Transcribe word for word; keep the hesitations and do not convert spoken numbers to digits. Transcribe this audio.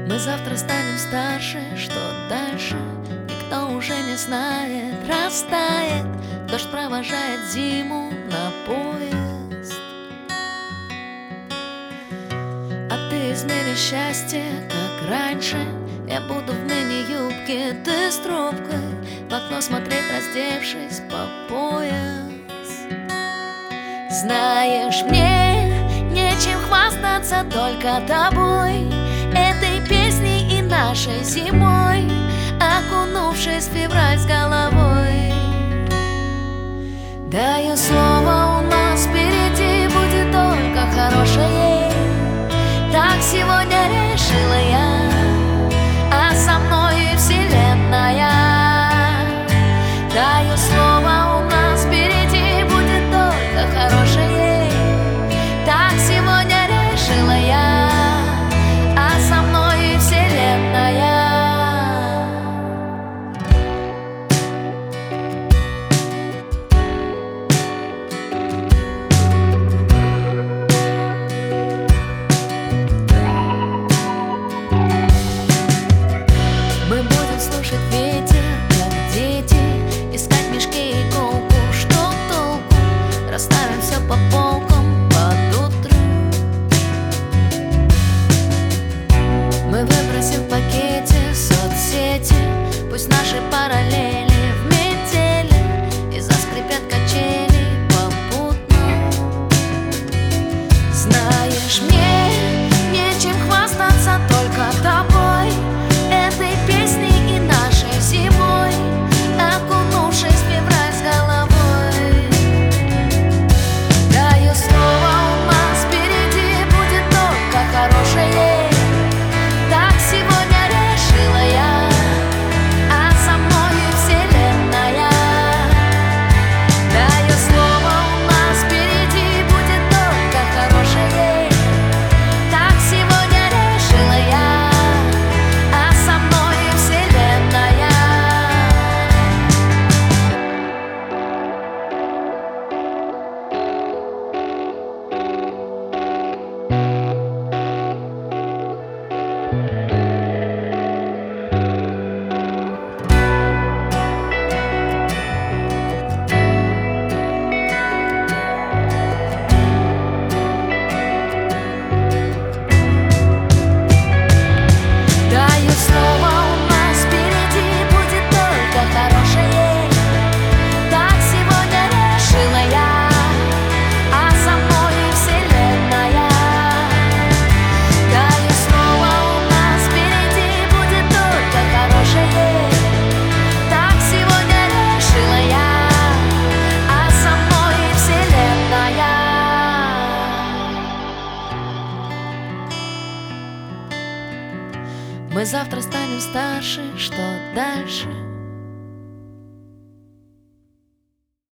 Мы завтра станем старше, что дальше никто уже не знает. Растает, дождь провожает зиму на поезд. А ты измери счастье, как раньше. Я буду в мини-юбке, ты с трубкой, в окно смотреть, раздевшись по пояс. Знаешь, мне нечем хвастаться, только тобой, этой песней и нашей зимой, окунувшись в февраль с головой. Даю слово, у нас впереди будет только хорошее. Так сегодня решила я, а со мной и вселенная. Даю слово, у нас впереди будет только хорошее. Так сегодня решила я, а со мной и вселенная. Мы будем слушать ветер, как дети, искать в мешке иголку, что толку? Расставим все по полкам под утро. Мы выбросим в пакете соцсети, пусть наши параллели в метели и заскрипят качели попутно. Знаешь, мне нечем хвастаться, только тобой, этой песней и нашей зимой, окунувшись в февраль с головой. Даю слово, у нас впереди будет только хорошее. Так сегодня решила я, а со мной и вселенная. Даю слово, у нас впереди будет только хорошее. Так сегодня решила я, а со мной и вселенная. Даю слово, у нас впереди будет только хорошее. Так сегодня решила я, а со мной и вселенная. Даю слово, у нас впереди будет только хорошее. Так сегодня решила я, а со мной и вселенная. Мы завтра станем старше, что дальше